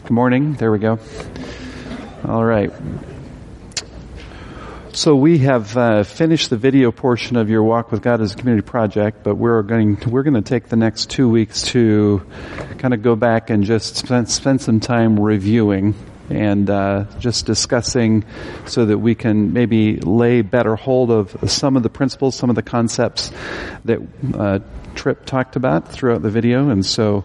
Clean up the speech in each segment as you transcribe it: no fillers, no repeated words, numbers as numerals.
Good morning. There we go. All right. So we have finished the video portion of your Walk with God as a Community project, but we're going to take the next 2 weeks to kind of go back and just spend some time reviewing and just discussing so that we can maybe lay better hold of some of the principles, some of the concepts that Tripp talked about throughout the video. And so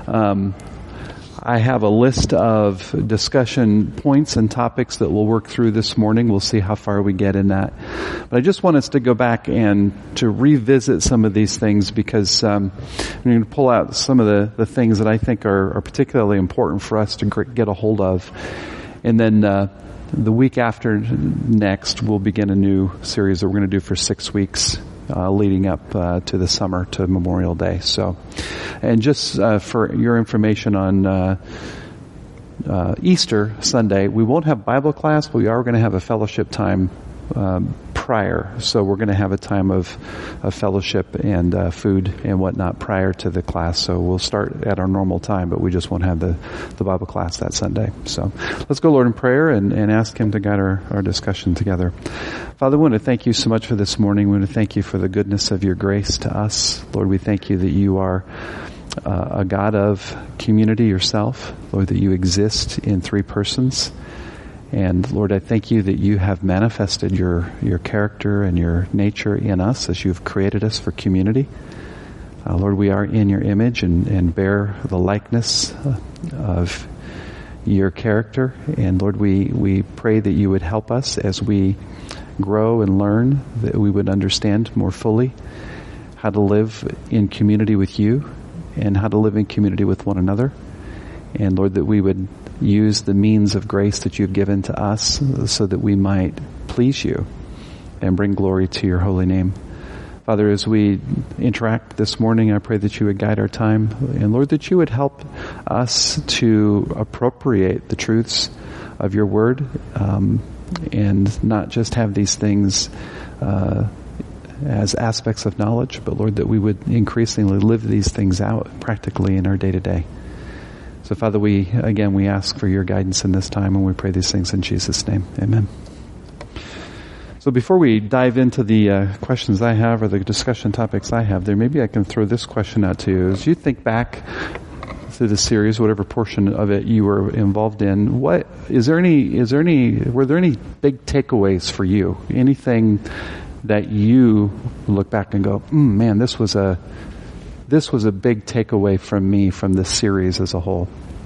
I have a list of discussion points and topics that we'll work through this morning. We'll see how far we get in that. But I just want us to go back and to revisit some of these things because I'm going to pull out some of the things that I think are particularly important for us to get a hold of. And then the week after next, we'll begin a new series that we're going to do for 6 weeks. Leading up to the summer, to Memorial Day. So, and just for your information on Easter Sunday, we won't have Bible class, but we are going to have a fellowship time prior. So we're going to have a time of fellowship and food and whatnot prior to the class. So we'll start at our normal time, but we just won't have the Bible class that Sunday. So let's go, Lord, in prayer and ask Him to guide our discussion together. Father, we want to thank you so much for this morning. We want to thank you for the goodness of your grace to us. Lord, we thank you that you are a God of community yourself. Lord, that you exist in 3 persons. And Lord, I thank you that you have manifested your character and your nature in us as you've created us for community. Lord, we are in your image and bear the likeness of your character. And Lord, we pray that you would help us as we grow and learn, that we would understand more fully how to live in community with you and how to live in community with one another. And Lord, that we would use the means of grace that you've given to us so that we might please you and bring glory to your holy name. Father, as we interact this morning, I pray that you would guide our time. And Lord, that you would help us to appropriate the truths of your word and not just have these things as aspects of knowledge, but Lord, that we would increasingly live these things out practically in our day-to-day. So Father, we ask for your guidance in this time, and we pray these things in Jesus' name. Amen. So before we dive into the questions I have or the discussion topics I have, maybe I can throw this question out to you. As you think back through the series, whatever portion of it you were involved in, were there any big takeaways for you? Anything that you look back and go, man, this was a big takeaway from me from this series as a whole?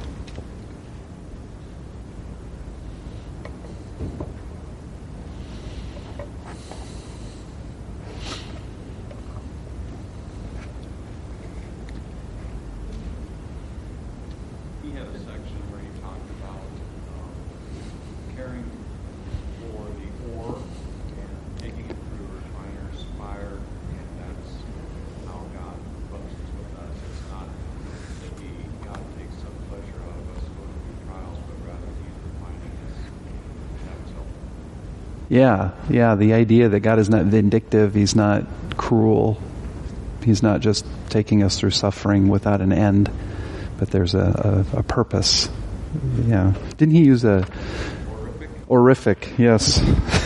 Yeah, the idea that God is not vindictive, He's not cruel, He's not just taking us through suffering without an end, but there's a purpose. Yeah. Didn't He use a... Horrific, yes.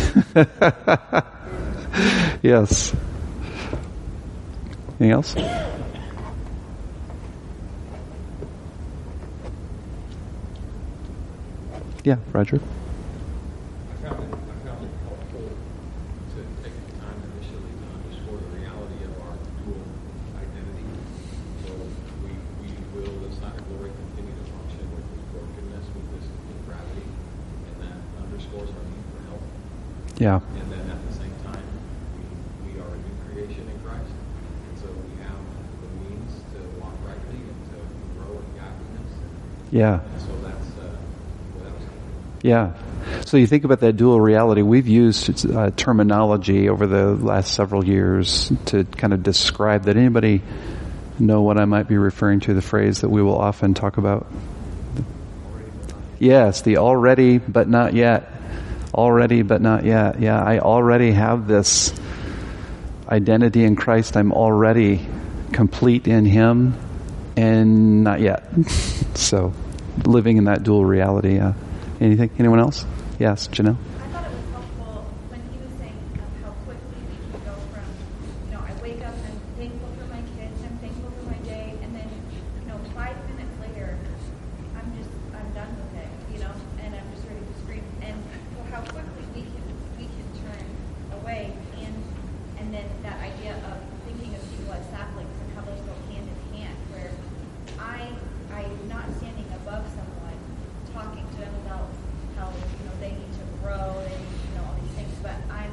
Yes. Anything else? Yeah, Roger. Yeah. And then at the same time, we are a new creation in Christ. And so we have the means to walk rightly and to grow in godliness. Yeah. And so that's what I was thinking. Yeah. So you think about that dual reality. We've used terminology over the last several years to kind of describe that. Anybody know what I might be referring to, the phrase that we will often talk about? Yes, the already but not yet. Already, but not yet. Yeah, I already have this identity in Christ. I'm already complete in Him, and not yet. So, living in that dual reality. Anything? Anyone else? Yes, Janelle? I thought it was helpful when he was saying how quickly we can go from, I wake up, I'm thankful for my kids, I'm thankful for my day, and then, 5 minutes later, I'm done with it, and I'm just ready to scream. And so how quickly we can turn away, and then that idea of thinking of people as saplings and how those go hand in hand, where I'm not standing above someone, talking to them about how they need to grow and all these things, but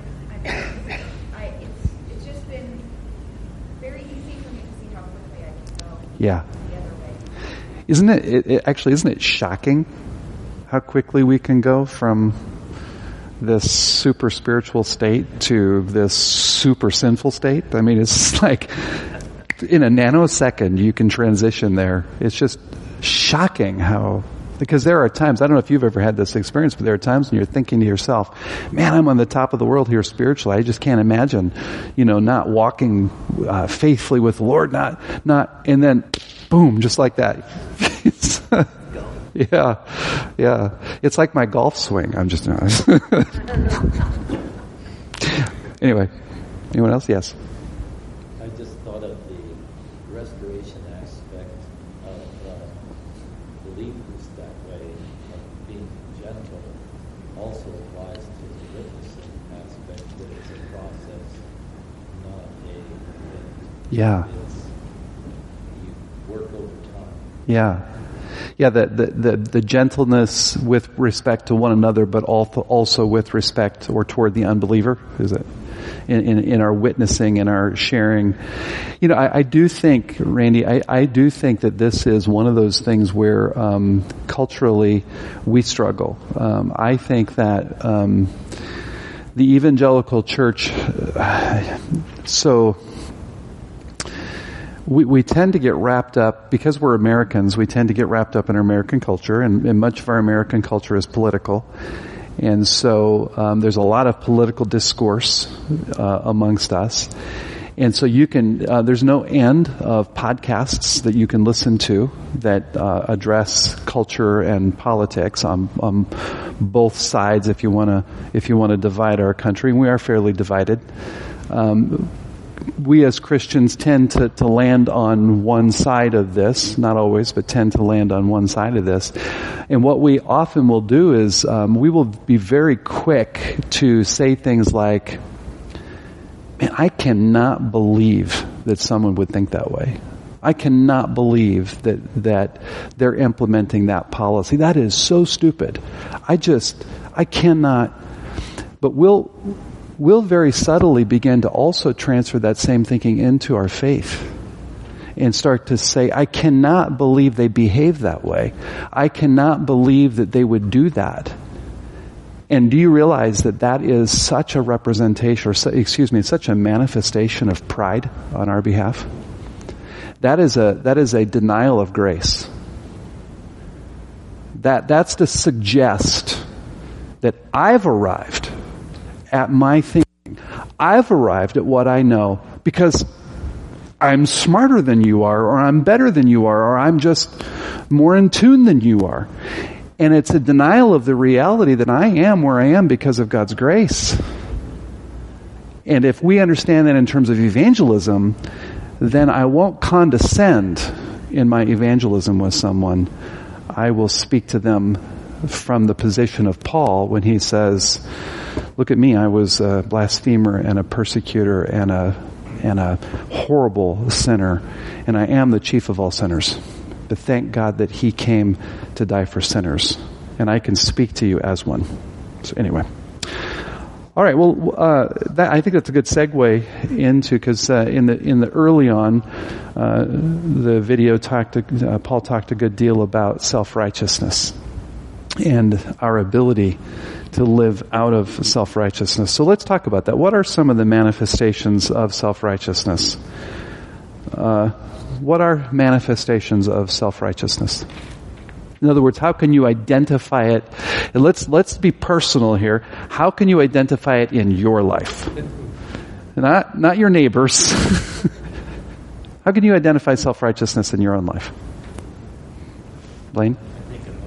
it's just been very easy for me to see how quickly I can go the other way. Isn't it shocking how quickly we can go from this super spiritual state to this super sinful state? I mean, it's like in a nanosecond you can transition there. It's just shocking how, because there are times, I don't know if you've ever had this experience, but there are times when you're thinking to yourself, man, I'm on the top of the world here spiritually. I just can't imagine, not walking faithfully with the Lord, not, and then boom, just like that. Yeah. It's like my golf swing. I'm just, Anyway, anyone else? Yes. I just thought of the restoration aspect of believers that way, of being gentle, also applies to the witnessing aspect, that it's a process, not a event. Yeah. You work over time. Yeah, the gentleness with respect to one another, but also with respect or toward the unbeliever, is it? In our witnessing, in our sharing. I do think, Randy, I do think that this is one of those things where culturally we struggle. I think that the evangelical church, we tend to get wrapped up, because we're Americans, we tend to get wrapped up in our American culture, and much of our American culture is political. And so there's a lot of political discourse amongst us. And so you can, there's no end of podcasts that you can listen to that address culture and politics on both sides if you want to divide our country. And we are fairly divided. We as Christians tend to land on one side of this, not always, but tend to land on one side of this. And what we often will do is we will be very quick to say things like, man, I cannot believe that someone would think that way. I cannot believe that they're implementing that policy. That is so stupid. I cannot. But we'll very subtly begin to also transfer that same thinking into our faith and start to say, I cannot believe they behave that way. I cannot believe that they would do that. And do you realize that is such a representation, such a manifestation of pride on our behalf? That is a denial of grace. That's to suggest that I've arrived at my thinking. I've arrived at what I know because I'm smarter than you are, or I'm better than you are, or I'm just more in tune than you are. And it's a denial of the reality that I am where I am because of God's grace. And if we understand that in terms of evangelism, then I won't condescend in my evangelism with someone. I will speak to them from the position of Paul when he says, look at me, I was a blasphemer and a persecutor and a horrible sinner, and I am the chief of all sinners. But thank God that he came to die for sinners, and I can speak to you as one. So anyway. All right, well, I think that's a good segue into, because in the early on, the video Paul talked a good deal about self-righteousness and our ability to live out of self-righteousness. So let's talk about that. What are some of the manifestations of self-righteousness? What are manifestations of self-righteousness? In other words, how can you identify it? And let's be personal here. How can you identify it in your life? Not your neighbors. How can you identify self-righteousness in your own life? Blaine? I think in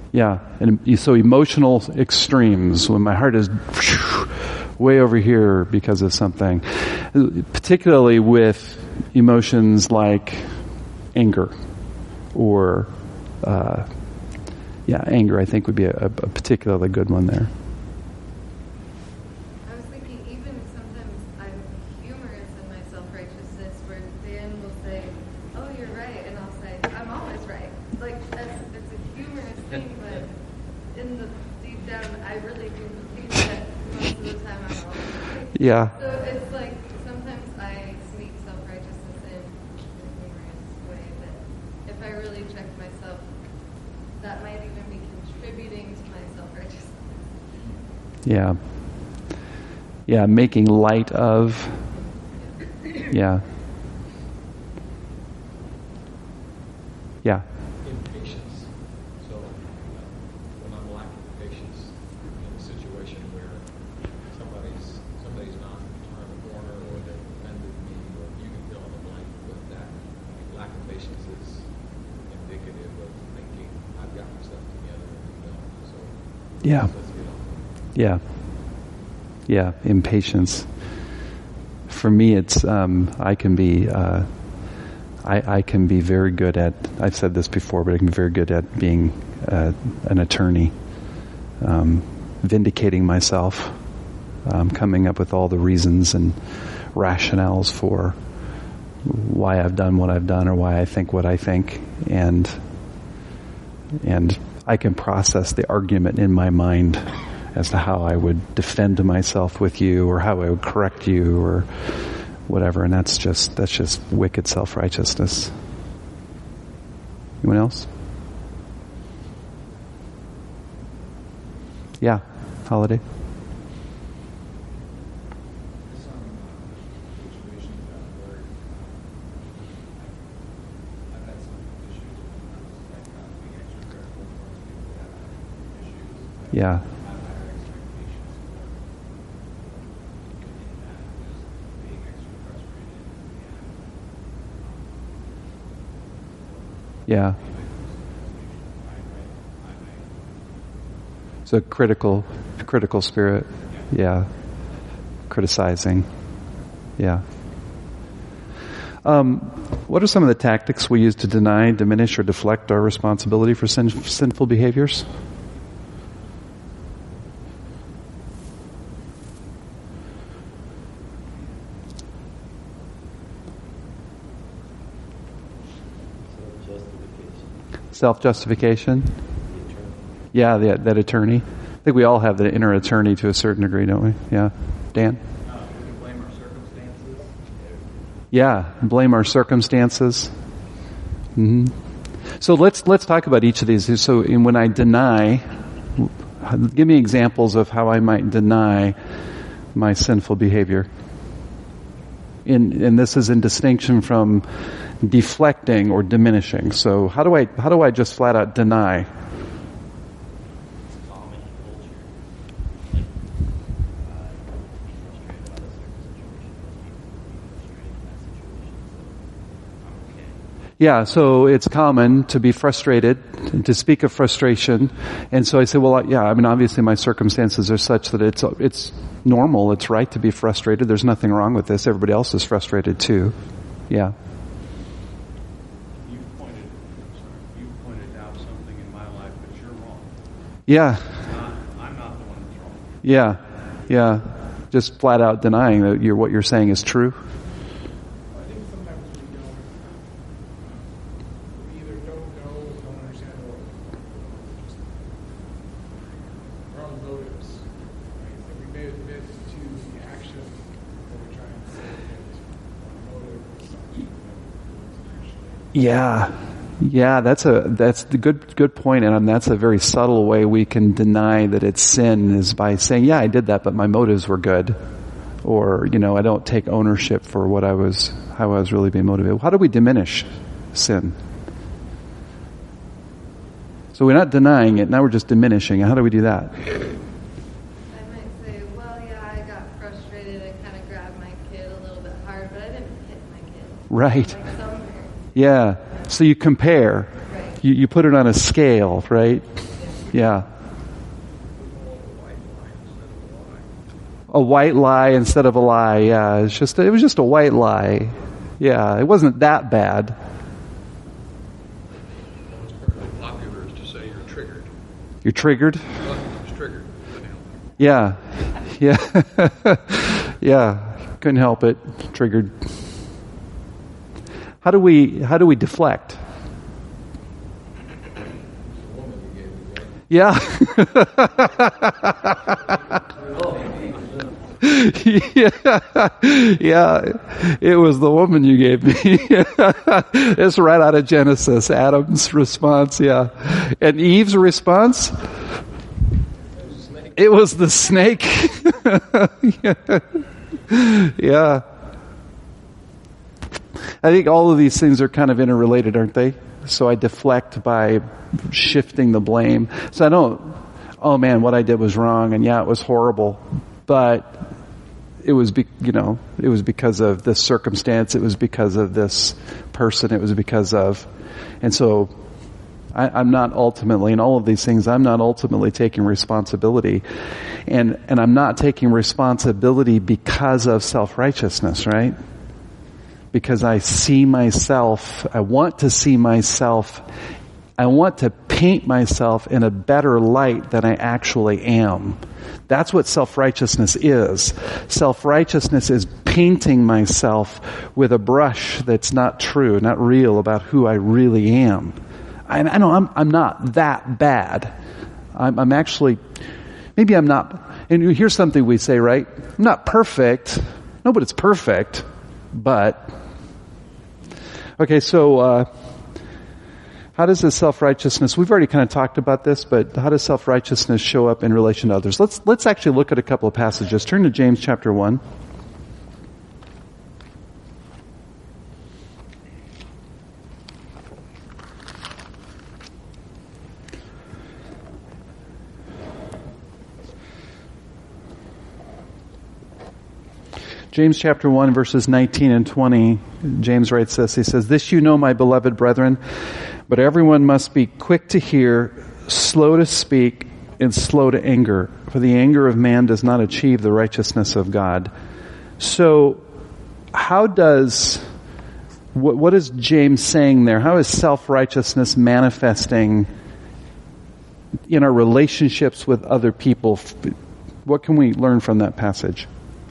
Yeah, and so emotional extremes, when my heart is way over here because of something, particularly with emotions like anger or, anger I think would be a particularly good one there. I was thinking even sometimes I'm humorous in my self-righteousness where Dan will say, oh, you're right, and I'll say, I'm always right. Like, it's a humorous thing, but in the deep down, I really do think that most of the time I'm always right. Yeah. So it's like, sometimes I sneak self-righteousness in a humorous way, that if I really check myself, that might even be contributing to my self-righteousness. Yeah. Yeah, making light of. Yeah. Yeah. Impatience. So when I'm lacking patience in a situation where somebody's not turned the corner or they've offended me, or you can fill in the blank with that. Lack of patience is indicative of thinking I've got myself together and you don't. So Yeah. let's get on. Yeah. Yeah, impatience. For me, it's I can be very good at. I've said this before, but I can be very good at being an attorney, vindicating myself, coming up with all the reasons and rationales for why I've done what I've done or why I think what I think, and I can process the argument in my mind as to how I would defend myself with you or how I would correct you or whatever, and that's just wicked self-righteousness. Anyone else? Yeah, Holiday. Some situations at work, I've had some issues when I was like being extra critical towards people that have issues. Yeah. Have higher expectations for in that, just being extra frustrated Yeah. So critical spirit. Yeah. Criticizing. Yeah. What are some of the tactics we use to deny, diminish, or deflect our responsibility for sinful behaviors? Self-justification. Yeah, that attorney. I think we all have the inner attorney to a certain degree, don't we? Yeah. Dan? We can blame our circumstances. Yeah, blame our circumstances. Mm-hmm. So let's talk about each of these. So when I deny, give me examples of how I might deny my sinful behavior. And this is in distinction from deflecting or diminishing. So how do I just flat out deny? Yeah, so it's common to be frustrated, to speak of frustration. And so I say, well, yeah, I mean, obviously my circumstances are such that it's normal, it's right to be frustrated. There's nothing wrong with this. Everybody else is frustrated too. Yeah. You pointed out something in my life, but you're wrong. Yeah. I'm not the one that's wrong. Yeah. Yeah. Just flat out denying that what you're saying is true. I think sometimes we either don't know or don't understand our own motives. Right? That we may admit to the action that we're trying to say that our motive is something that was actually. Yeah, that's the good point, and that's a very subtle way we can deny that it's sin is by saying, yeah, I did that, but my motives were good, or I don't take ownership for how I was really being motivated. How do we diminish sin? So we're not denying it, now we're just diminishing it. How do we do that? I might say, well, yeah, I got frustrated. I kind of grabbed my kid a little bit hard, but I didn't hit my kid. Right. Like some parents. Yeah. So you compare. Right. You put it on a scale, right? Yeah. A white lie instead of a lie. Yeah, it was just a white lie. Yeah, it wasn't that bad. What's fairly popular is to say you're triggered. You're triggered? Well, it's triggered. Yeah. Yeah. Yeah. Couldn't help it. Triggered. How do we deflect? The woman you gave me, right? Yeah. Yeah, it was the woman you gave me. It's right out of Genesis. Adam's response, yeah. And Eve's response? It was the snake. Yeah. I think all of these things are kind of interrelated, aren't they? So I deflect by shifting the blame. So I don't, oh man, what I did was wrong, and yeah, it was horrible. But it was, it was because of this circumstance. It was because of this person. It was because of, and so I'm not ultimately, in all of these things, I'm not ultimately taking responsibility. And I'm not taking responsibility because of self-righteousness, right? Because I see myself, I want to see myself, I want to paint myself in a better light than I actually am. That's what self-righteousness is. Self-righteousness is painting myself with a brush that's not true, not real about who I really am. I know I'm not that bad. I'm actually, maybe I'm not, and here's something we say, right? I'm not perfect. Nobody's perfect, but, okay, so, how does this self-righteousness, we've already kind of talked about this, but how does self-righteousness show up in relation to others? Let's actually look at a couple of passages. Turn to James chapter 1. James chapter 1 verses 19 and 20, James writes this. He says, "This you know, my beloved brethren, but everyone must be quick to hear, slow to speak, and slow to anger. For the anger of man does not achieve the righteousness of God." So, what is James saying there? How is self-righteousness manifesting in our relationships with other people? What can we learn from that passage?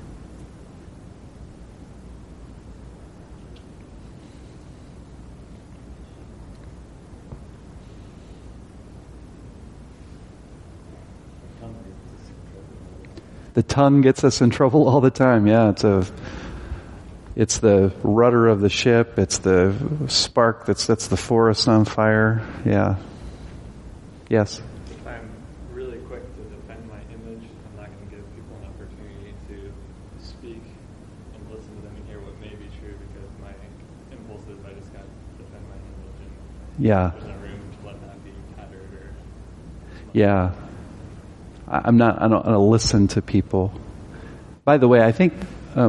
The tongue gets us in trouble all the time. Yeah, it's the rudder of the ship. It's the spark that sets the forest on fire. Yeah. Yes. If I'm really quick to defend my image, I'm not going to give people an opportunity to speak and listen to them and hear what may be true, because my impulse is I just got to defend my image, and Yeah. there's no room to let that be tattered or. Yeah. I don't want to listen to people. By the way, I think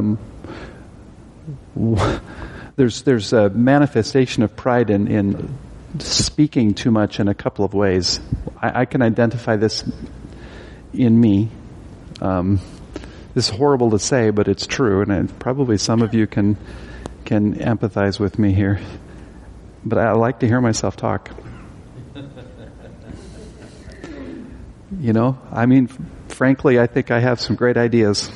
there's a manifestation of pride in speaking too much in a couple of ways. I can identify this in me. This is horrible to say, but it's true, and probably some of you can empathize with me here. But I like to hear myself talk. You know, I mean, frankly, I think I have some great ideas.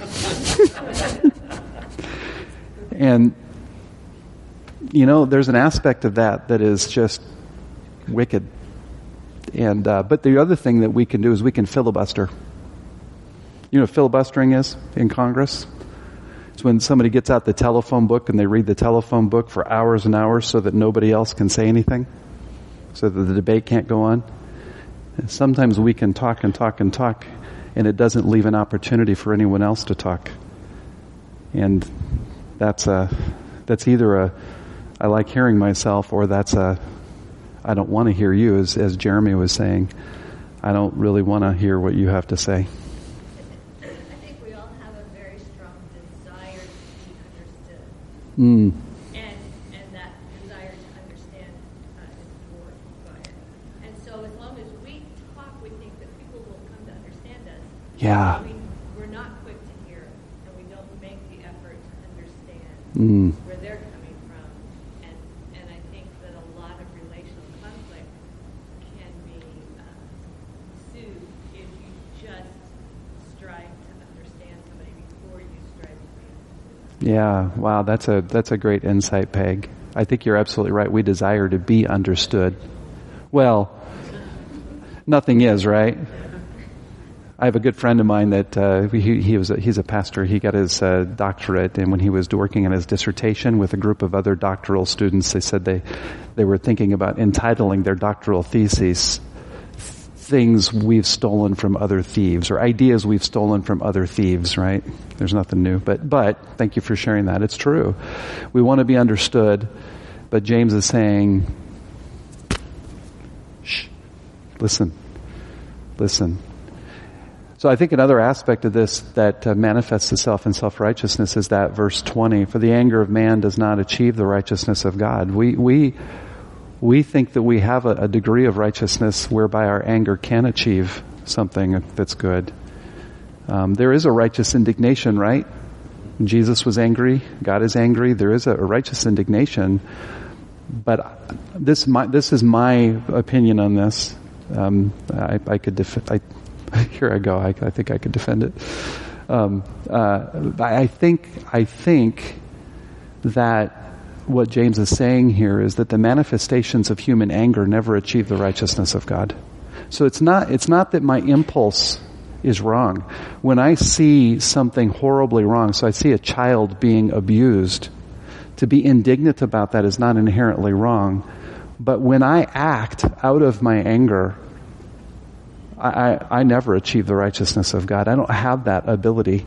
And, you know, there's an aspect of that is just wicked. And, but the other thing that we can do is we can filibuster. You know what filibustering is in Congress? It's when somebody gets out the telephone book and they read the telephone book for hours and hours so that nobody else can say anything, so that the debate can't go on. And sometimes we can talk and talk and talk, and it doesn't leave an opportunity for anyone else to talk. And that's either I like hearing myself, or I don't want to hear you, as Jeremy was saying. I don't really want to hear what you have to say. I think we all have a very strong desire to be understood. And that desire to understand is dwarfed by it. And so as long as we talk, we think Yeah. We're not quick to hear, and we don't make the effort to understand where they're coming from. And I think that a lot of relational conflict can be soothed if you just strive to understand somebody before you strive to be understood. Yeah, wow, that's a great insight, Peg. I think you're absolutely right. We desire to be understood. Well, nothing is, right? I have a good friend of mine that he's a pastor. He got his doctorate, and when he was working on his dissertation with a group of other doctoral students, they said they were thinking about entitling their doctoral theses "Things We've Stolen from Other Thieves," or ideas we've stolen from other thieves, right? There's nothing new. But thank you for sharing that. It's true. We want to be understood, but James is saying, shh, listen. So I think another aspect of this that manifests itself in self-righteousness is that verse 20, for the anger of man does not achieve the righteousness of God. We think that we have a degree of righteousness whereby our anger can achieve something that's good. There is a righteous indignation, right? Jesus was angry. God is angry. There is a righteous indignation. But this is my opinion on this. I could here I go. I think I could defend it. I think that what James is saying here is that the manifestations of human anger never achieve the righteousness of God. So it's not that my impulse is wrong. When I see something horribly wrong, so I see a child being abused, to be indignant about that is not inherently wrong. But when I act out of my anger, I never achieve the righteousness of God. I don't have that ability.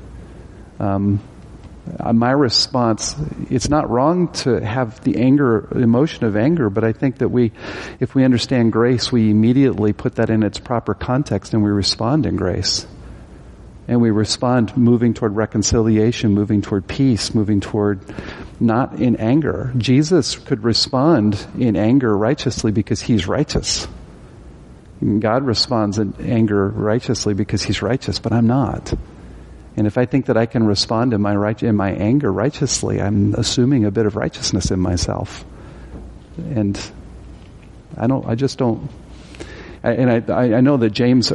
My response, it's not wrong to have the emotion of anger, but I think that if we understand grace, we immediately put that in its proper context and we respond in grace. And we respond moving toward reconciliation, moving toward peace, moving toward not in anger. Jesus could respond in anger righteously because he's righteous. God responds in anger righteously because he's righteous, but I'm not. And if I think that I can respond in my anger righteously, I'm assuming a bit of righteousness in myself. And I know that James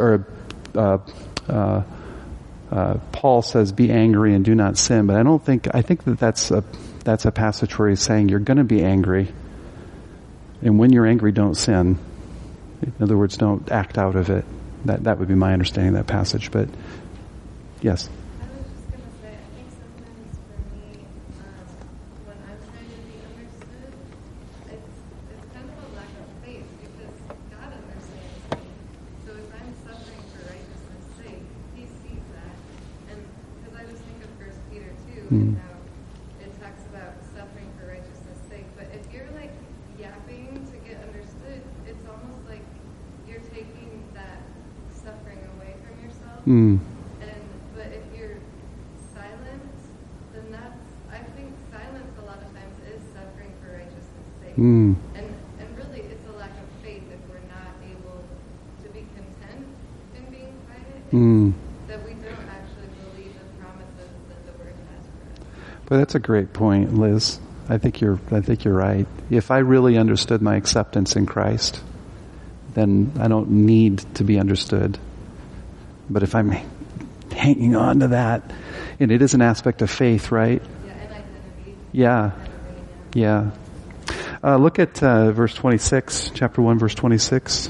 Paul says, be angry and do not sin, but I think that's a passage where he's saying you're going to be angry. And when you're angry, don't sin. In other words, don't act out of it. That would be my understanding of that passage, but yes. I was just going to say, I think sometimes for me, when I'm trying to be understood, it's kind of a lack of faith because God understands me. So if I'm suffering for righteousness' sake, he sees that. And because I just think of 1 Peter 2 and how it talks about suffering for righteousness' sake. But if you're like yapping to get understood, it's almost like you're taking that suffering away from yourself. But if you're silent, then I think silence a lot of times is suffering for righteousness' sake. And really it's a lack of faith if we're not able to be content in being quiet, that we don't actually believe the promises that the Word has for us. But that's a great point, Liz. I think you're right. If I really understood my acceptance in Christ, then I don't need to be understood. But if I'm hanging on to that, and it is an aspect of faith, right? Yeah, and identity. Yeah. Look at verse 26, chapter 1, verse 26.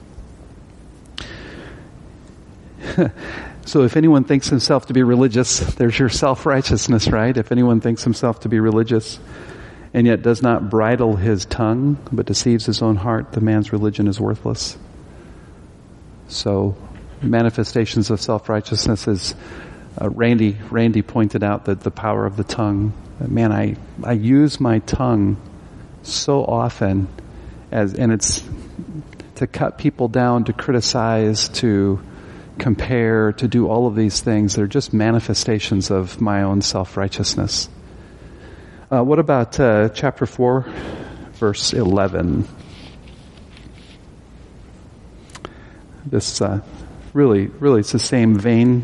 So if anyone thinks himself to be religious, there's your self-righteousness, right? If anyone thinks himself to be religious and yet does not bridle his tongue but deceives his own heart, the man's religion is worthless. So manifestations of self-righteousness is, Randy pointed out that the power of the tongue. Man, I use my tongue so often and it's to cut people down, to criticize, to compare, to do all of these things. They're just manifestations of my own self-righteousness. What about chapter 4, verse 11? This really, it's the same vein.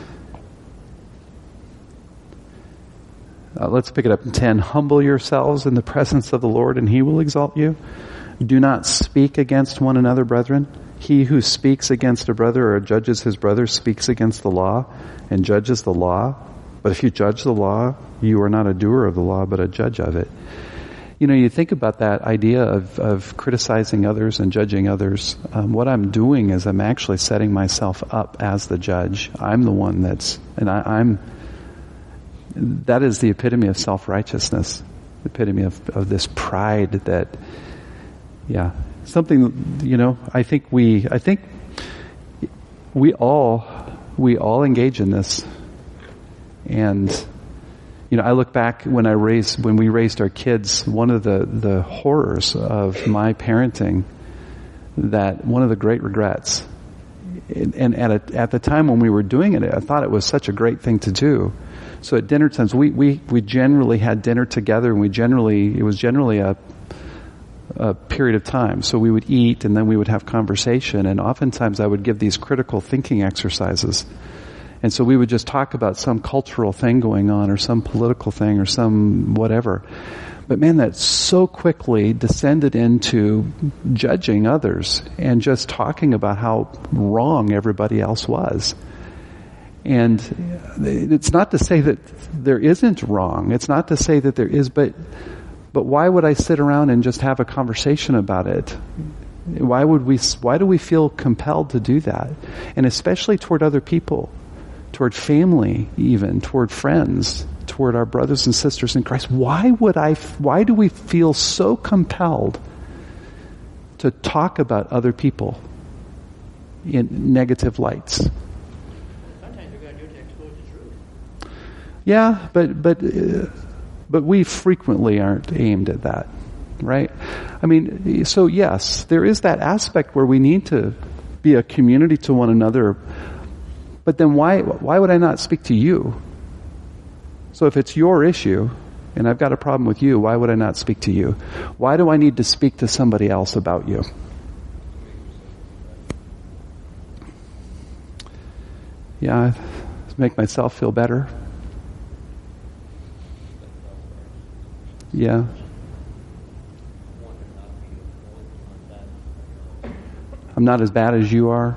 Let's pick it up in 10. Humble yourselves in the presence of the Lord, and He will exalt you. Do not speak against one another, brethren. He who speaks against a brother or judges his brother speaks against the law and judges the law. But if you judge the law, you are not a doer of the law, but a judge of it. You know, you think about that idea of criticizing others and judging others. What I'm doing is I'm actually setting myself up as the judge. I'm the one that is the epitome of self-righteousness, the epitome of this pride that, something, you know, I think we all engage in this. And, you know, I look back when we raised our kids, one of the horrors of my parenting, that one of the great regrets, and at the time when we were doing it, I thought it was such a great thing to do. So at dinner times, we generally had dinner together, and it was generally a period of time. So we would eat, and then we would have conversation, and oftentimes I would give these critical thinking exercises. And so we would just talk about some cultural thing going on, or some political thing, or some whatever. But man, that so quickly descended into judging others and just talking about how wrong everybody else was. And it's not to say that there isn't wrong. It's not to say that there is, but why would I sit around and just have a conversation about it? Why do we feel compelled to do that? And especially toward other people, toward family even, toward friends, toward our brothers and sisters in Christ. Why do we feel so compelled to talk about other people in negative lights? Yeah, but we frequently aren't aimed at that, right? I mean, so yes, there is that aspect where we need to be a community to one another, but then why would I not speak to you? So if it's your issue, and I've got a problem with you, why would I not speak to you? Why do I need to speak to somebody else about you? Yeah, to make myself feel better. Yeah. I'm not as bad as you are.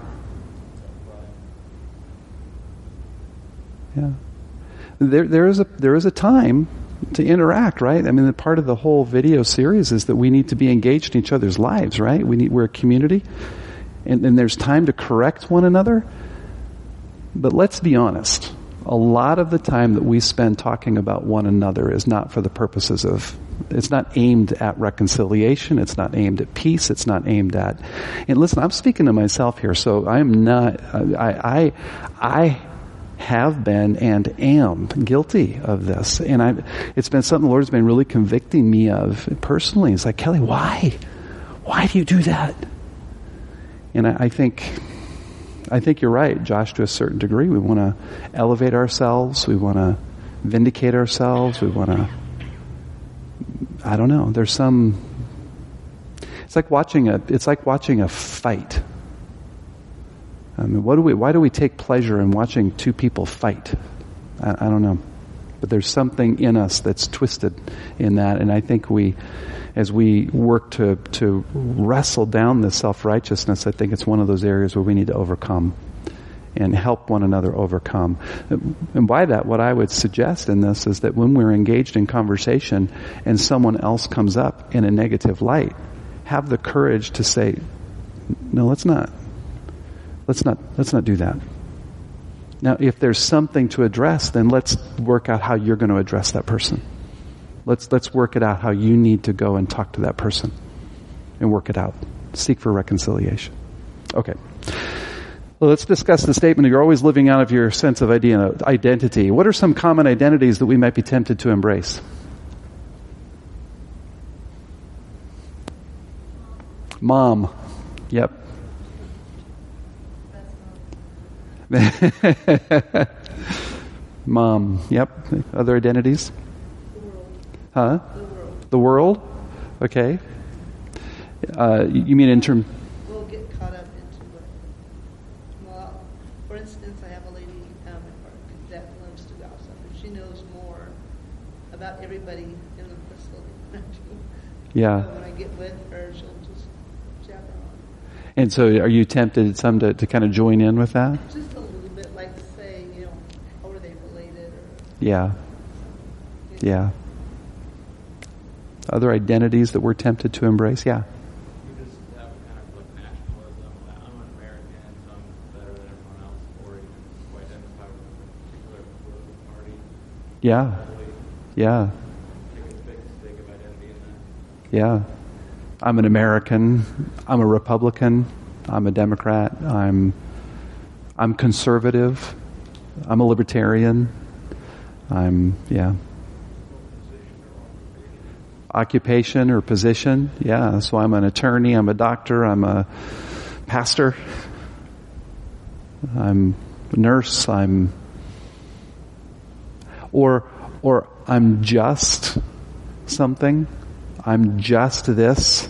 Yeah. There is a time to interact, right? I mean, the part of the whole video series is that we need to be engaged in each other's lives, right? We're a community, and there's time to correct one another. But let's be honest. A lot of the time that we spend talking about one another is not for the purposes of, it's not aimed at reconciliation, it's not aimed at peace, it's not aimed at, and listen, I'm speaking to myself here, so I'm not, I have been and am guilty of this, and it's been something the Lord's been really convicting me of personally. It's like, Kelly, why do you do that? And I think you're right, Josh, to a certain degree. We want to elevate ourselves. We want to vindicate ourselves. We want to, I don't know, there's some, it's like watching a fight. I mean, why do we take pleasure in watching two people fight? I don't know. But there's something in us that's twisted in that, and I think as we work to wrestle down this self-righteousness, I think it's one of those areas where we need to overcome and help one another overcome. And by that, what I would suggest in this is that when we're engaged in conversation and someone else comes up in a negative light, have the courage to say, no, let's not do that. Now, if there's something to address, then let's work out how you're going to address that person. Let's work it out how you need to go and talk to that person and work it out. Seek for reconciliation. Okay. Well, let's discuss the statement, you're always living out of your sense of identity. What are some common identities that we might be tempted to embrace? Mom. Yep. Mom. Yep. Other identities? Huh? The world? Okay. You mean in terms? We'll get caught up into it. Well, For instance, I have a lady at work that loves to gossip, and she knows more about everybody in the facility than I do. Yeah. So when I get with her, she'll just jabber on. And so are you tempted some to kind of join in with that? Just a little bit, like say, how are they related? Or, Yeah. Yeah. Other identities that we're tempted to embrace? Yeah. We just have kind of like nationalism. I'm an American, so I'm better than everyone else, or even to identify with a particular political party. Yeah. Yeah. Take a big stake of identity in that. Yeah. I'm an American. I'm a Republican. I'm a Democrat. I'm conservative. I'm a libertarian. Yeah. Occupation or position. Yeah. So I'm an attorney. I'm a doctor. I'm a pastor. I'm a nurse. Or I'm just something. I'm just this.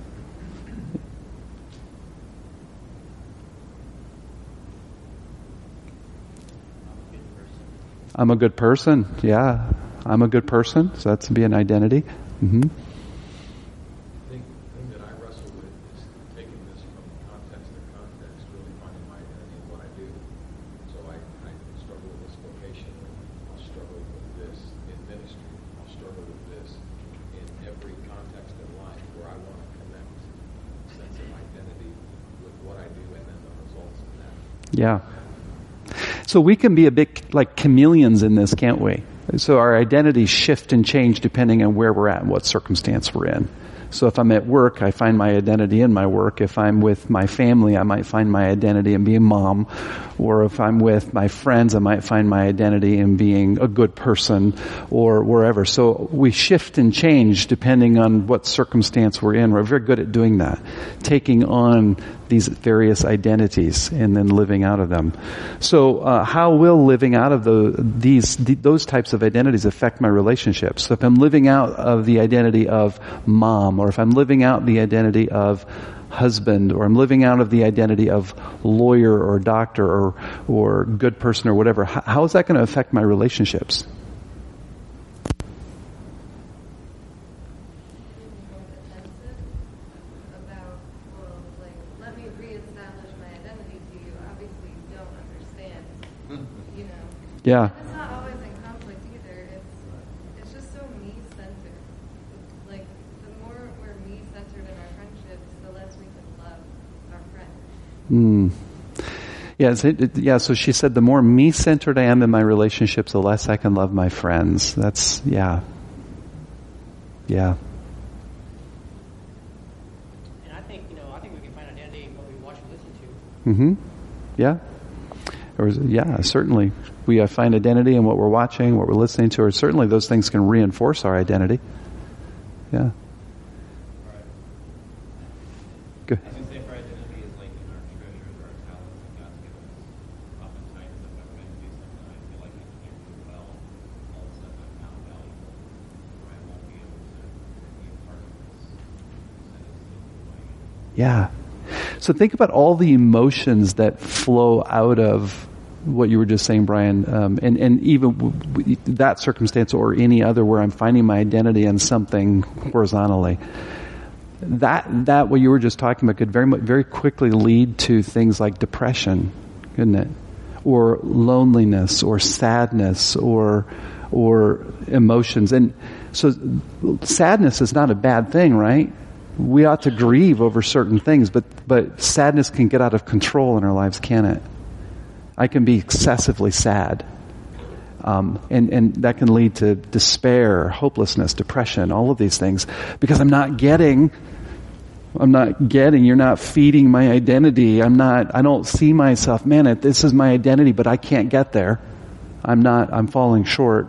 I'm a good person. Yeah. I'm a good person. So that's to be an identity. Mm-hmm. The thing that I wrestle with is taking this from context to context, really finding my identity in what I do. So I struggle with this vocation. I'll struggle with this in ministry. I'll struggle with this in every context of life where I want to connect a sense of identity with what I do and then the results of that. Yeah. So we can be a bit like chameleons in this, can't we? So our identities shift and change depending on where we're at and what circumstance we're in. So if I'm at work, I find my identity in my work. If I'm with my family, I might find my identity in being mom. Or if I'm with my friends, I might find my identity in being a good person or wherever. So we shift and change depending on what circumstance we're in. We're very good at doing that, taking on these various identities and then living out of them. So how will living out of those types of identities affect my relationships? So if I'm living out of the identity of mom, or if I'm living out the identity of husband, or I'm living out of the identity of lawyer or doctor or good person or whatever, how is that going to affect my relationships? Yeah. It's not always in conflict either. It's just so me-centered. Like, the more we're me-centered in our friendships, the less we can love our friends. Yeah, so she said the more me-centered I am in my relationships, the less I can love my friends. That's, yeah. Yeah. And I think we can find identity in what we watch and listen to. Mm-hmm. Yeah. Yeah, certainly. We find identity in what we're watching, what we're listening to, or certainly those things can reinforce our identity. Yeah. Good. I was going to say for identity is like in our treasures, our talents that God's given us. Oftentimes if I'm going to do something I feel like I can't do well, all of a sudden I'm not valuable, or I won't be able to be a part of this. Yeah. So think about all the emotions that flow out of what you were just saying, Brian, and even that circumstance or any other where I'm finding my identity in something horizontally. That what you were just talking about could very quickly lead to things like depression, couldn't it? Or loneliness, or sadness, or emotions. And so sadness is not a bad thing, right? We ought to grieve over certain things, but sadness can get out of control in our lives, can it? I can be excessively sad. And that can lead to despair, hopelessness, depression, all of these things. Because you're not feeding my identity. I don't see myself, man, this is my identity, but I can't get there. I'm falling short.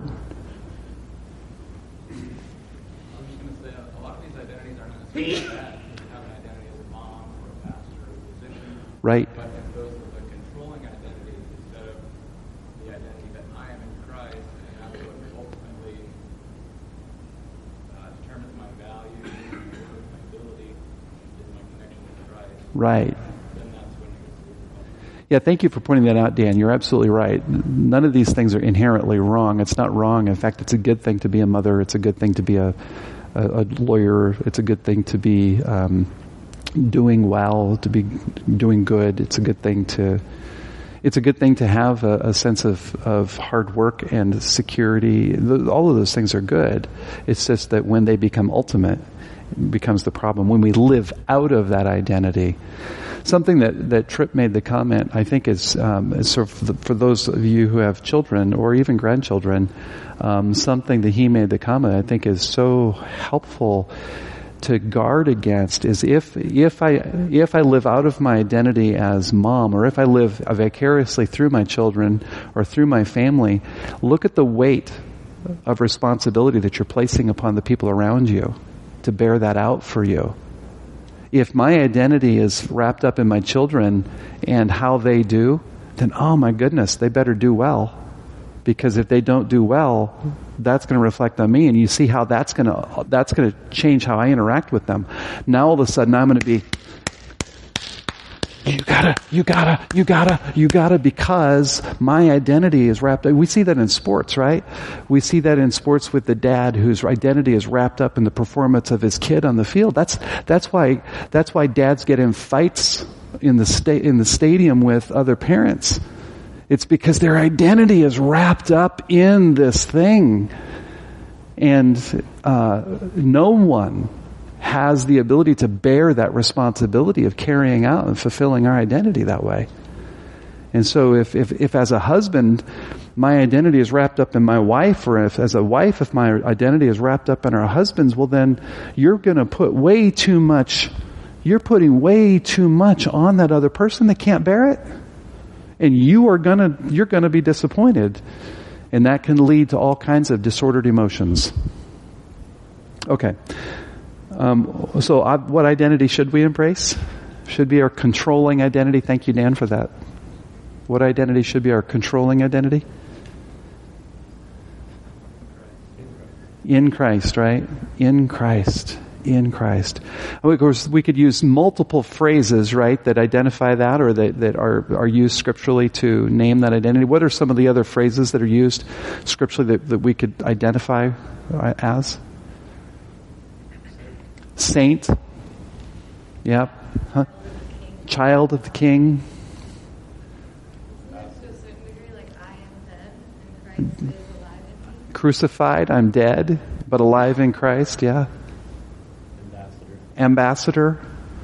Right. But if those are the controlling identity instead of the identity that I am in Christ, and that's what ultimately determines my value, my ability, is my connection with Christ. Right. Then that's when it gets to Yeah, thank you for pointing that out, Dan. You're absolutely right. None of these things are inherently wrong. It's not wrong. In fact, it's a good thing to be a mother. It's a good thing to be a lawyer. It's a good thing to be doing well, to be doing good. It's a good thing to have a sense of hard work and security. All of those things are good. It's just that when they become ultimate, it becomes the problem. When we live out of that identity. Something that Tripp made the comment, I think, is sort of for those of you who have children or even grandchildren, something that he made the comment, I think, is so helpful to guard against is if I live out of my identity as mom, or if I live vicariously through my children or through my family, look at the weight of responsibility that you're placing upon the people around you to bear that out for you. If my identity is wrapped up in my children and how they do, then oh my goodness, they better do well. Because if they don't do well, that's going to reflect on me, and you see how that's going to change how I interact with them. Now all of a sudden I'm going to be, you gotta, because my identity is wrapped up. We see that in sports, right? We see that in sports with the dad whose identity is wrapped up in the performance of his kid on the field. That's why dads get in fights in the stadium with other parents. It's because their identity is wrapped up in this thing. And no one has the ability to bear that responsibility of carrying out and fulfilling our identity that way. And so if as a husband, my identity is wrapped up in my wife, or if as a wife, if my identity is wrapped up in our husbands, well then you're going to put way too much, you're putting way too much on that other person that can't bear it. And you're gonna be disappointed. And that can lead to all kinds of disordered emotions. Okay. What identity should we embrace? Should be our controlling identity. Thank you, Dan, for that. What identity should be our controlling identity? In Christ, right? In Christ. In Christ. Of course, we could use multiple phrases, right, that identify that, or that are used scripturally to name that identity. What are some of the other phrases that are used scripturally that we could identify as? Saint. Yep. Huh? Child of the King. Crucified, I'm dead, but alive in Christ, yeah. Ambassador.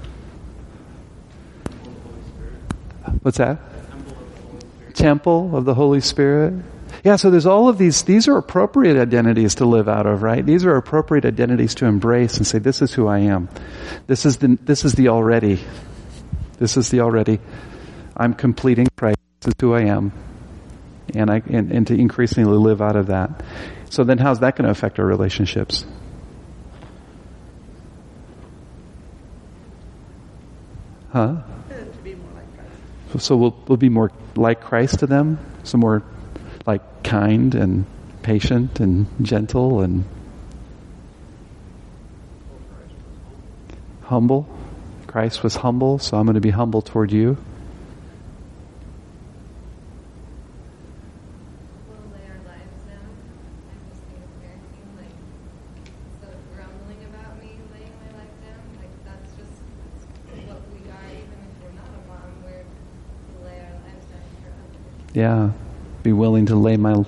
What's that? Temple of the Holy Spirit. Yeah, so there's all of these are appropriate identities to live out of, right? These are appropriate identities to embrace and say, this is who I am. This is the already. This is the already. I'm completing Christ. This is who I am. And to increasingly live out of that. So then how's that going to affect our relationships? Huh? To be more like Christ. So we'll be more like Christ to them? So more like kind and patient and gentle and humble. Christ was humble, so I'm going to be humble toward you. We'll lay our lives down. I'm just being parenting, like, so grumbling about me laying my life down, like, that's just what we are, even if we're not a mom, we're to lay our lives down for others. Yeah. Be willing to lay my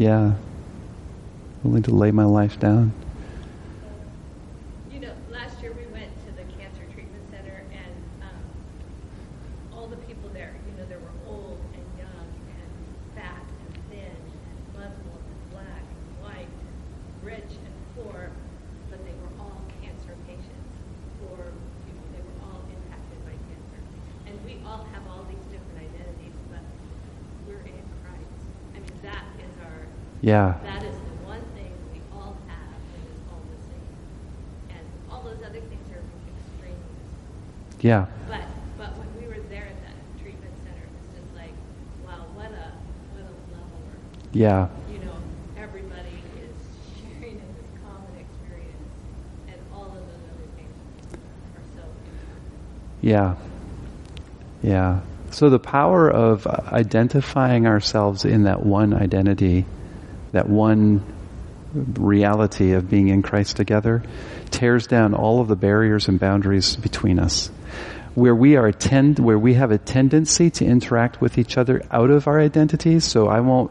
life down. You know, last year we went to the Cancer Treatment Center, and all the people there, you know, there were old and young and fat and thin and Muslim and black and white and rich and poor, but they were all cancer patients, or, you know, they were all impacted by cancer. And we all have all these different identities, but we're in Christ. I mean, that is that is the one thing we all have that is all the same. And all those other things are extremes. Yeah. But when we were there at that treatment center, it was just like, wow, what a level. Yeah. You know, everybody is sharing in this common experience, and all of those other things are so important. Yeah. Yeah. So the power of identifying ourselves in that one identity, that one reality of being in Christ together, tears down all of the barriers and boundaries between us. Where we have a tendency to interact with each other out of our identities. So I won't,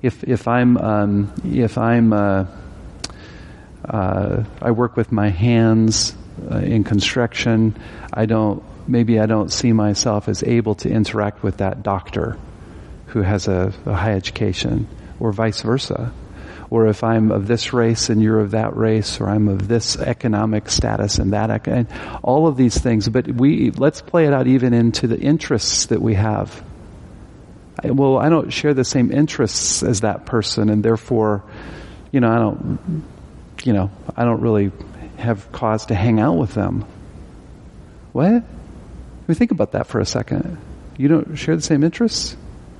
I work with my hands in construction. I don't see myself as able to interact with that doctor who has a high education, or vice versa. Or if I'm of this race and you're of that race, or I'm of this economic status and that, and all of these things. But let's play it out even into the interests that we have. I don't share the same interests as that person, and therefore, I don't really have cause to hang out with them. What? Let me think about that for a second. You don't share the same interests?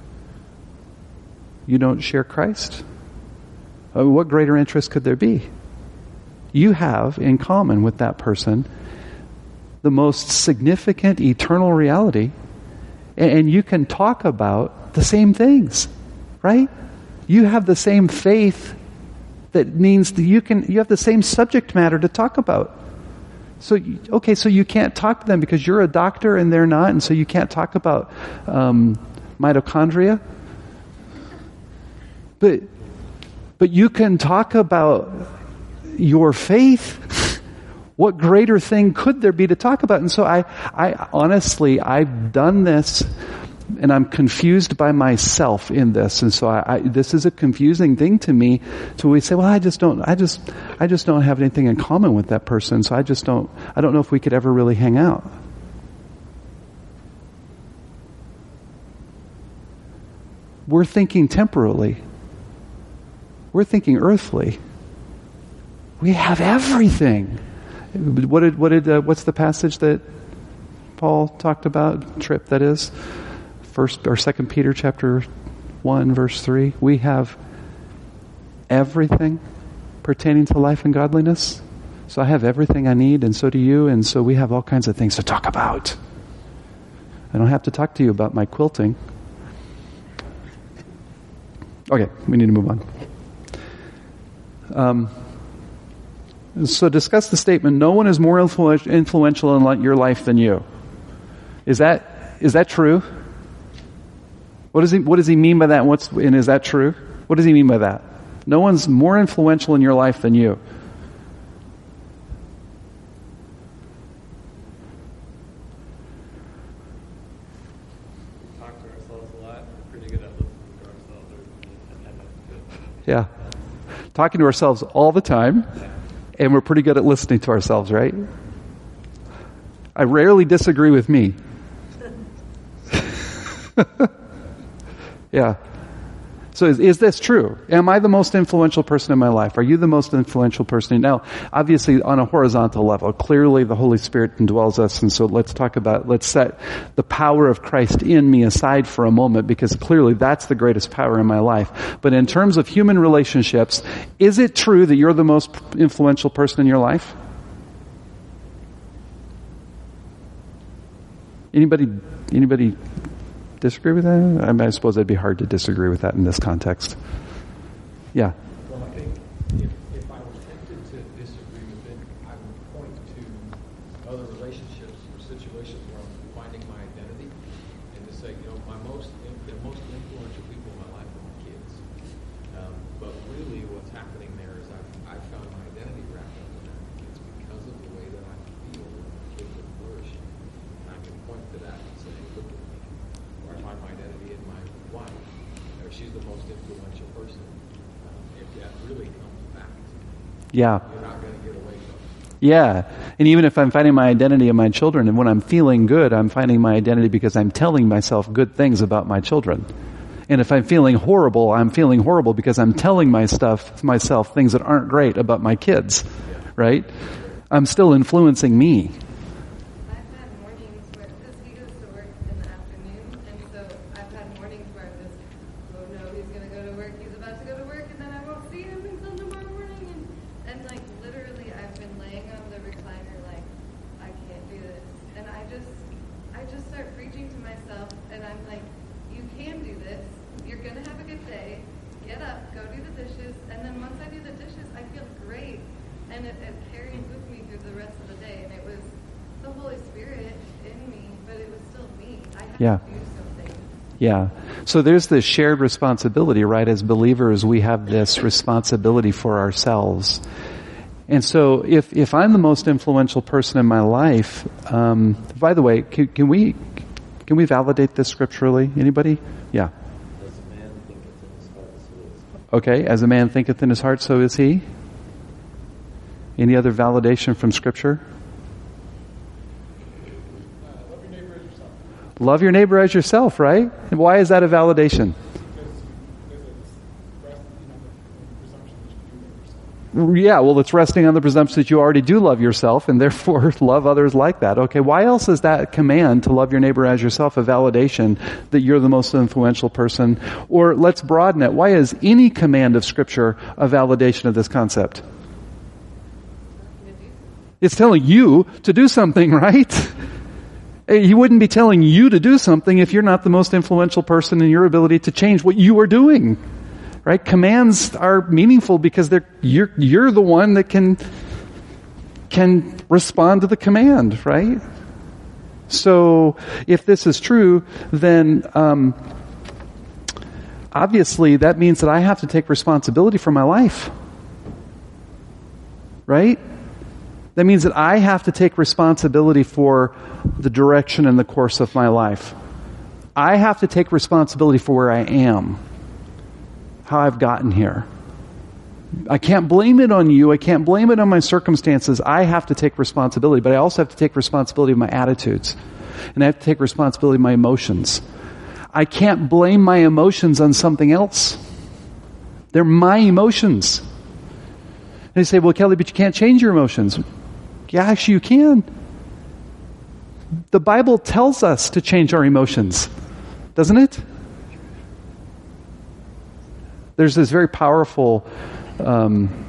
You don't share Christ? What greater interest could there be? You have in common with that person the most significant eternal reality, and you can talk about the same things, right? You have the same faith. That means that you have the same subject matter to talk about. So you can't talk to them because you're a doctor and they're not, and so you can't talk about mitochondria. But you can talk about your faith. What greater thing could there be to talk about? And so I honestly, I've done this, and I'm confused by myself in this. And so this is a confusing thing to me. So we say, well, I just don't have anything in common with that person. So I don't know if we could ever really hang out. We're thinking temporally. We're thinking earthly. We have everything. What's the passage that Paul talked about? Trip, that is. 1 or 2 Peter chapter 1 verse 3. We have everything pertaining to life and godliness. So I have everything I need, and so do you, and so we have all kinds of things to talk about. I don't have to talk to you about my quilting. Okay, we need to move on. So discuss the statement, no one is more influential in your life than you. Is that true? What does he mean by that? And is that true? What does he mean by that? No one's more influential in your life than you. We talk to ourselves a lot. We're pretty good at listening to ourselves. Yeah. Talking to ourselves all the time, and we're pretty good at listening to ourselves, right? I rarely disagree with me. Yeah. So is this true? Am I the most influential person in my life? Are you the most influential person? Now, obviously on a horizontal level, clearly the Holy Spirit indwells us, and so let's set the power of Christ in me aside for a moment, because clearly that's the greatest power in my life. But in terms of human relationships, is it true that you're the most influential person in your life? Anybody disagree with that? I suppose it'd be hard to disagree with that in this context. Yeah. Well, I think if I was tempted to disagree with it, I would point to other relationships or situations where I'm finding my identity, and to say, the most influential people in my life are my kids. But really, what's happening there is I've found my identity wrapped up in that. It's because of the way that I feel when my kids are flourishing, and I can point to that and say, look at me. Or I find my identity in my wife. Or she's the most influential person. If that really comes back to you, Yeah. you're not going to get away from it. Yeah. And even if I'm finding my identity in my children, and when I'm feeling good, I'm finding my identity because I'm telling myself good things about my children. And if I'm feeling horrible, I'm feeling horrible because I'm telling myself things that aren't great about my kids. Right? I'm still influencing me. I've had mornings where, because he goes to work in the afternoon, and so I've had mornings where I'm just, oh no, he's going to go to work, he's about to go to work, and then I won't see him until tomorrow morning, and like literally I've been laying on the recliner like, I can't do this, and I just start preaching to myself, and I day, get up, go do the dishes, and then once I do the dishes, I feel great. And it carries with me through the rest of the day. And it was the Holy Spirit in me, but it was still me. I had Yeah. to do something. Yeah. So there's this shared responsibility, right? As believers, we have this responsibility for ourselves. And so if I'm the most influential person in my life, by the way, can we validate this scripturally? Anybody? Yeah. As a man thinketh in his heart, so is he. Okay. As a man thinketh in his heart, so is he. Any other validation from scripture? Love your neighbor as yourself. Love your neighbor as yourself, right? And why is that a validation? Because it's resting on the presumption that you do love yourself. Yeah, well, it's resting on the presumption that you already do love yourself and therefore love others like that. Okay, why else is that command to love your neighbor as yourself a validation that you're the most influential person? Or let's broaden it. Why is any command of Scripture a validation of this concept? It's telling you to do something, right? He wouldn't be telling you to do something if you're not the most influential person in your ability to change what you are doing. Right? Commands are meaningful because you're the one that can respond to the command, right? So if this is true, then obviously that means that I have to take responsibility for my life. Right? That means that I have to take responsibility for the direction and the course of my life. I have to take responsibility for where I am, how I've gotten here. I can't blame it on you. I can't blame it on my circumstances. I have to take responsibility, but I also have to take responsibility of my attitudes. And I have to take responsibility of my emotions. I can't blame my emotions on something else. They're my emotions. And they say, well, Kelly, but you can't change your emotions. Yeah, actually you can. The Bible tells us to change our emotions, doesn't it? There's this very powerful, I'm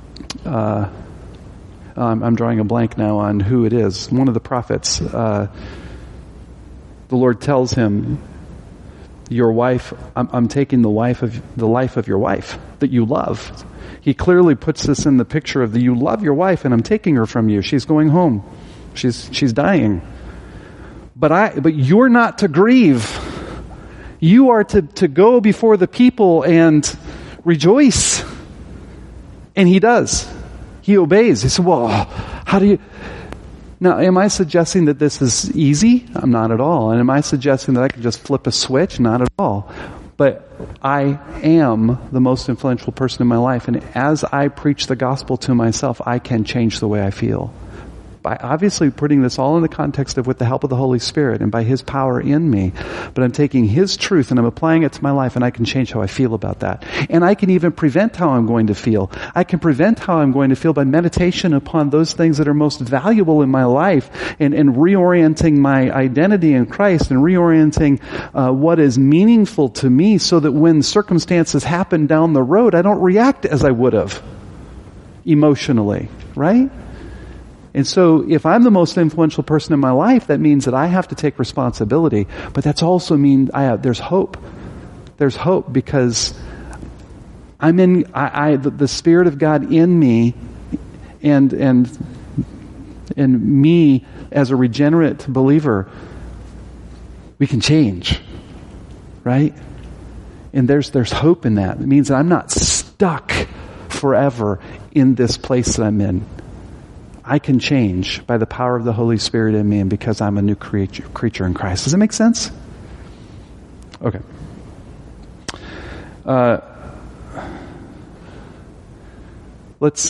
drawing a blank now on who it is. One of the prophets, the Lord tells him, your wife, I'm taking the life of your wife that you love. He clearly puts this in the picture of you love your wife and I'm taking her from you. She's going home. She's dying. But you're not to grieve. You are to go before the people and rejoice. And he does. He obeys. He said, well, how do you... Now, am I suggesting that this is easy? I'm not at all. And am I suggesting that I can just flip a switch? Not at all. But I am the most influential person in my life. And as I preach the gospel to myself, I can change the way I feel. By obviously putting this all in the context of with the help of the Holy Spirit and by His power in me. But I'm taking His truth and I'm applying it to my life and I can change how I feel about that. And I can even prevent how I'm going to feel. I can prevent how I'm going to feel by meditation upon those things that are most valuable in my life and reorienting my identity in Christ and reorienting what is meaningful to me so that when circumstances happen down the road, I don't react as I would have emotionally, right? And so if I'm the most influential person in my life, that means that I have to take responsibility. But that's also mean there's hope. There's hope because I'm in the Spirit of God in me and me as a regenerate believer, we can change. Right? And there's hope in that. It means that I'm not stuck forever in this place that I'm in. I can change by the power of the Holy Spirit in me and because I'm a new creature in Christ. Does that make sense? Okay. Let's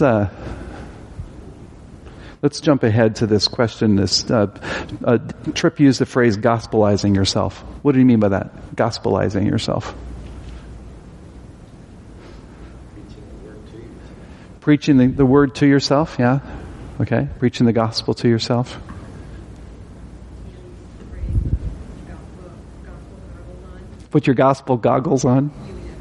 jump ahead to this question. Tripp used the phrase gospelizing yourself. What do you mean by that? Gospelizing yourself. Preaching the word to yourself, yeah. Okay, preaching the gospel to yourself. Put your gospel goggles on.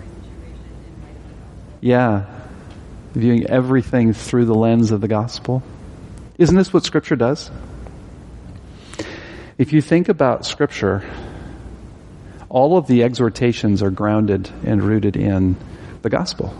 Yeah, viewing everything through the lens of the gospel. Isn't this what Scripture does? If you think about Scripture, All of the exhortations are grounded and rooted in the gospel.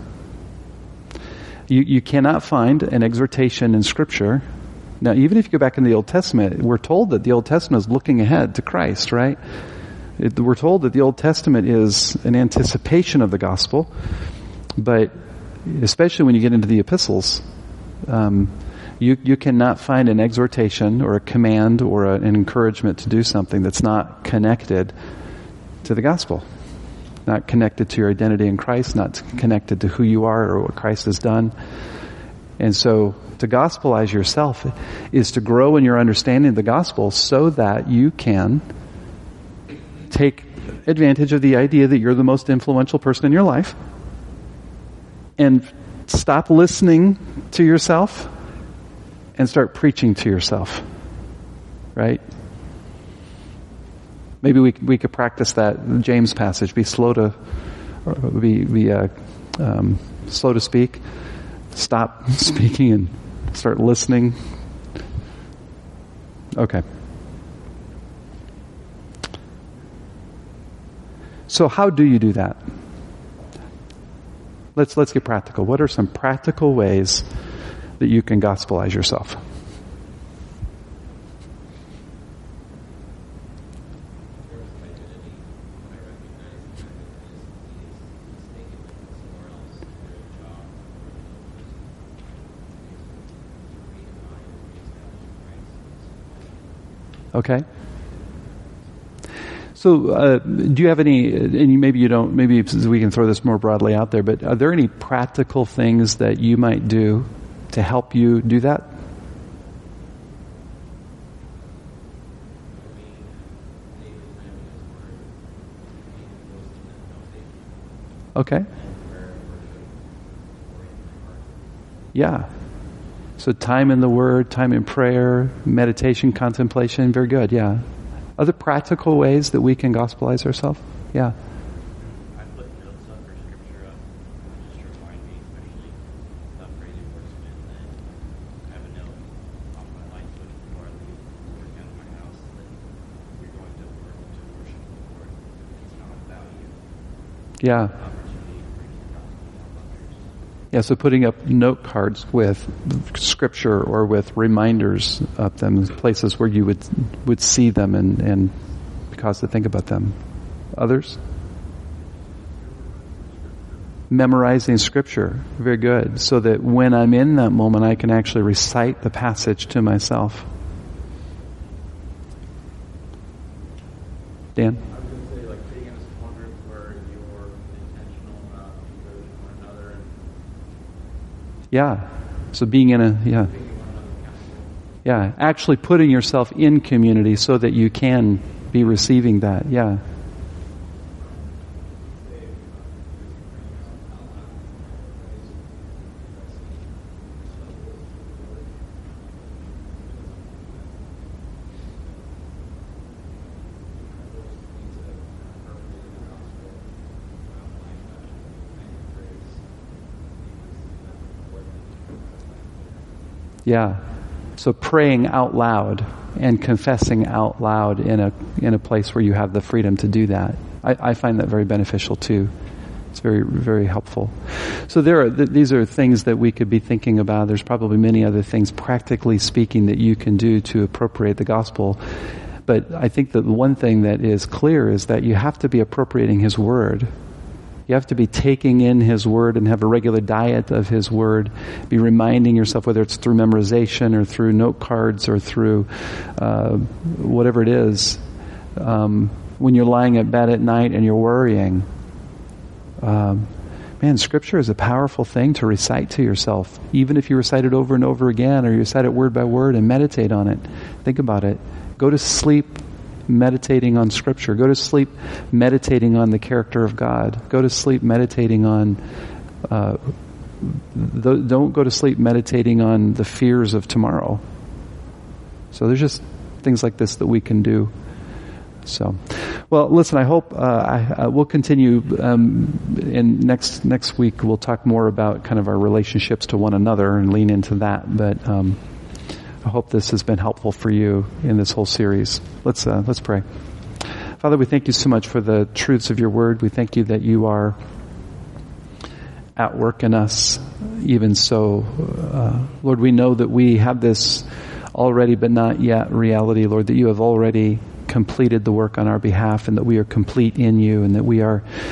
You cannot find an exhortation in Scripture. Now, even if you go back in the Old Testament, we're told that the Old Testament is looking ahead to Christ, right? We're told that the Old Testament is an anticipation of the gospel, but especially when you get into the epistles, you cannot find an exhortation or a command or an encouragement to do something that's not connected to the gospel, not connected to your identity in Christ, not connected to who you are or what Christ has done. And so to gospelize yourself is to grow in your understanding of the gospel so that you can take advantage of the idea that you're the most influential person in your life and stop listening to yourself and start preaching to yourself. Right? Maybe we could practice that James passage. Be slow to slow to speak. Stop speaking and start listening. Okay. So how do you do that? Let's get practical. What are some practical ways that you can gospelize yourself? Okay. So, do you have any, and maybe you don't, maybe we can throw this more broadly out there, but are there any practical things that you might do to help you do that? Okay. Yeah. So time in the Word, time in prayer, meditation, contemplation, very good, yeah. Other practical ways that we can gospelize ourselves? Yeah. I put notes up for scripture up, just to remind me, especially about crazy wordsmith, and I have a note off my light switch before I leave work out of my house that you're going to work to worship the Lord. It's not about you. Yeah. Opportunity to bring the gospel to others. Yeah, so putting up note cards with scripture or with reminders of them, places where you would see them and cause to think about them. Others? Memorizing scripture. Very good. So that when I'm in that moment, I can actually recite the passage to myself. Dan? I was going to say, like, being in a small group where you're intentional about encouraging one another and Yeah. So being in a, yeah. making one another accountable. Yeah. Actually putting yourself in community so that you can be receiving that. Yeah. Yeah. So praying out loud and confessing out loud in a place where you have the freedom to do that. I find that very beneficial too. It's very, very helpful. So these are things that we could be thinking about. There's probably many other things, practically speaking, that you can do to appropriate the gospel. But I think that the one thing that is clear is that you have to be appropriating His Word. You have to be taking in His Word and have a regular diet of His Word. Be reminding yourself, whether it's through memorization or through note cards or through whatever it is. When you're lying in bed at night and you're worrying, man, Scripture is a powerful thing to recite to yourself. Even if you recite it over and over again, or you recite it word by word and meditate on it. Think about it. Go to sleep meditating on Scripture. Go to sleep meditating on the character of God. Go to sleep meditating on... don't go to sleep meditating on the fears of tomorrow. So there's just things like this that we can do. So, well, listen, I hope we'll continue in next week. We'll talk more about kind of our relationships to one another and lean into that. But I hope this has been helpful for you in this whole series. Let's pray. Father, we thank you so much for the truths of your word. We thank you that you are at work in us. Even so, Lord, we know that we have this already but not yet reality, Lord, that you have already completed the work on our behalf, and that we are complete in you, and that we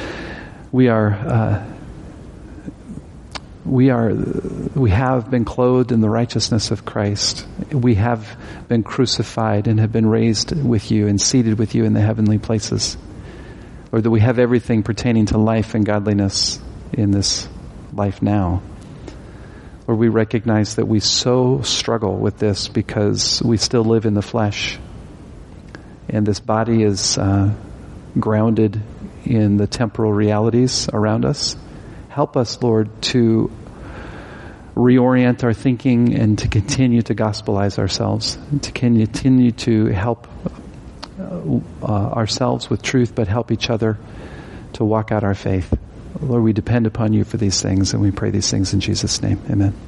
have been clothed in the righteousness of Christ. We have been crucified and have been raised with you and seated with you in the heavenly places. Lord, that we have everything pertaining to life and godliness in this life now. Lord, we recognize that we so struggle with this because we still live in the flesh. And this body is grounded in the temporal realities around us. Help us, Lord, to reorient our thinking and to continue to gospelize ourselves, to continue to help ourselves with truth, but help each other to walk out our faith. Lord, we depend upon you for these things, and we pray these things in Jesus' name. Amen.